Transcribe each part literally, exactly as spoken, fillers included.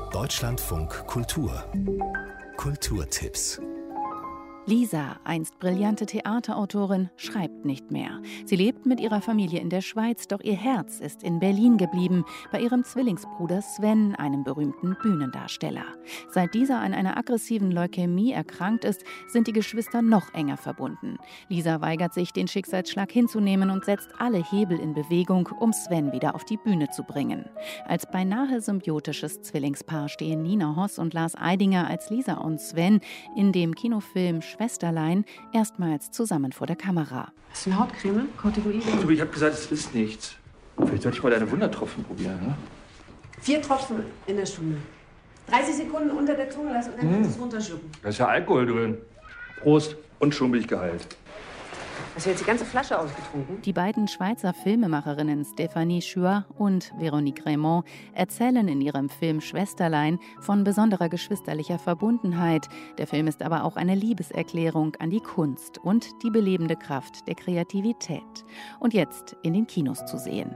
Deutschlandfunk Kultur. Kulturtipps. Lisa, einst brillante Theaterautorin, schreibt nicht mehr. Sie lebt mit ihrer Familie in der Schweiz, doch ihr Herz ist in Berlin geblieben, bei ihrem Zwillingsbruder Sven, einem berühmten Bühnendarsteller. Seit dieser an einer aggressiven Leukämie erkrankt ist, sind die Geschwister noch enger verbunden. Lisa weigert sich, den Schicksalsschlag hinzunehmen und setzt alle Hebel in Bewegung, um Sven wieder auf die Bühne zu bringen. Als beinahe symbiotisches Zwillingspaar stehen Nina Hoss und Lars Eidinger als Lisa und Sven in dem Kinofilm Schwesterlein erstmals zusammen vor der Kamera. Hast du eine Hautcreme? Corticoide? Du, ich habe gesagt, es ist nichts. Vielleicht sollte ich mal deine Wundertropfen probieren, ne? Vier Tropfen in der Stunde. dreißig Sekunden unter der Zunge lassen und dann kannst du es runterschlucken. Da ist ja Alkohol drin. Prost und schon bin ich geheilt. Hast du jetzt die ganze Flasche ausgetrunken? Die beiden Schweizer Filmemacherinnen Stéphanie Schür und Véronique Raymond erzählen in ihrem Film Schwesterlein von besonderer geschwisterlicher Verbundenheit. Der Film ist aber auch eine Liebeserklärung an die Kunst und die belebende Kraft der Kreativität. Und jetzt in den Kinos zu sehen.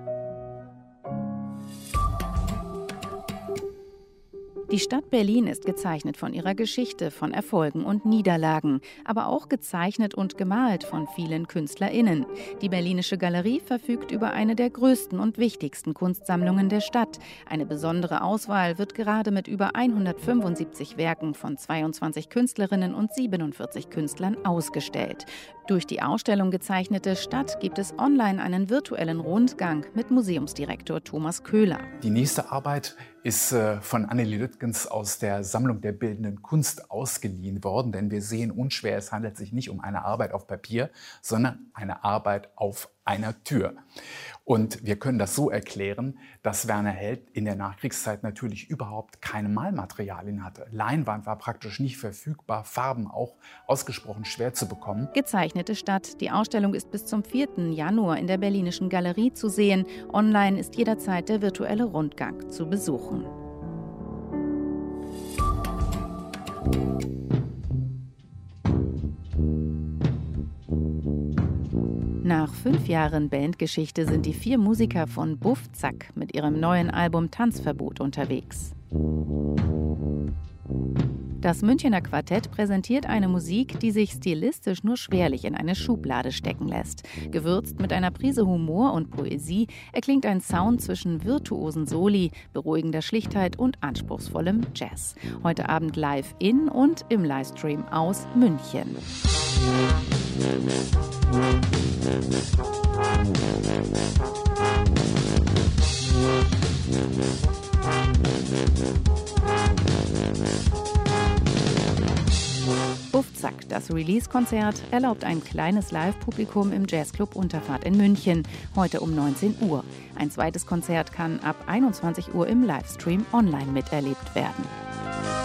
Die Stadt Berlin ist gezeichnet von ihrer Geschichte, von Erfolgen und Niederlagen, aber auch gezeichnet und gemalt von vielen KünstlerInnen. Die Berlinische Galerie verfügt über eine der größten und wichtigsten Kunstsammlungen der Stadt. Eine besondere Auswahl wird gerade mit über hundertfünfundsiebzig Werken von zweiundzwanzig Künstlerinnen und siebenundvierzig Künstlern ausgestellt. Durch die Ausstellung Gezeichnete Stadt gibt es online einen virtuellen Rundgang mit Museumsdirektor Thomas Köhler. Die nächste Arbeit ist äh, von Annelie Lüttgens aus der Sammlung der Bildenden Kunst ausgeliehen worden, denn wir sehen unschwer, es handelt sich nicht um eine Arbeit auf Papier, sondern eine Arbeit auf einer Tür. Und wir können das so erklären, dass Werner Held in der Nachkriegszeit natürlich überhaupt keine Malmaterialien hatte. Leinwand war praktisch nicht verfügbar, Farben auch ausgesprochen schwer zu bekommen. Gezeichnete Stadt. Die Ausstellung ist bis zum vierten Januar in der Berlinischen Galerie zu sehen. Online ist jederzeit der virtuelle Rundgang zu besuchen. Nach fünf Jahren Bandgeschichte sind die vier Musiker von Buff Zack mit ihrem neuen Album Tanzverbot unterwegs. Das Münchener Quartett präsentiert eine Musik, die sich stilistisch nur schwerlich in eine Schublade stecken lässt. Gewürzt mit einer Prise Humor und Poesie erklingt ein Sound zwischen virtuosen Soli, beruhigender Schlichtheit und anspruchsvollem Jazz. Heute Abend live in und im Livestream aus München. Buff Zack, das Release-Konzert, erlaubt ein kleines Live-Publikum im Jazzclub Unterfahrt in München, heute um neunzehn Uhr. Ein zweites Konzert kann ab einundzwanzig Uhr im Livestream online miterlebt werden.